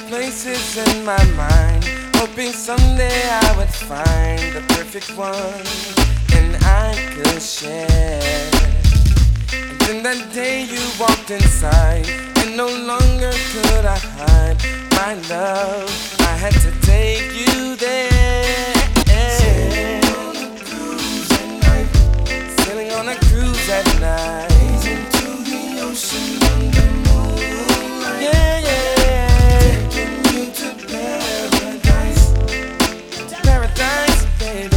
places in my mind, hoping someday I would find the perfect one and I could share. And then that day you walked inside, and no longer could I hide my love. I had to take you there. Sailing on a cruise at night. Sailing on a cruise at night. Gazing to the ocean under moonlight. Yeah, yeah. Taking you to paradise. To paradise, baby.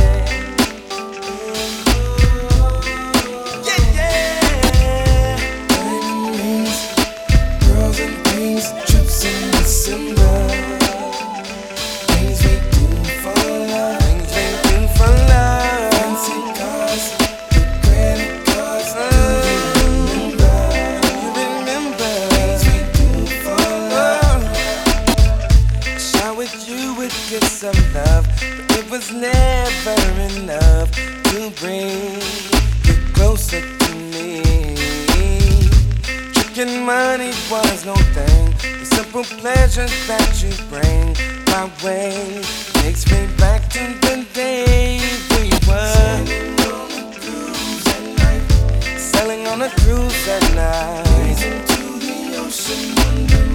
Yeah, yeah. Diamond rings, girls and things, trips in December. Things we do for love. Things we do for love. Fancy cars, with credit cards. Do you remember? Things we do for love. Shot with you with gifts of love, but it was never enough to bring you closer to me. Tricking money was no thing. The simple pleasures that you bring my way takes me back to the day we were sailing on a cruise at night. Gazing to the ocean under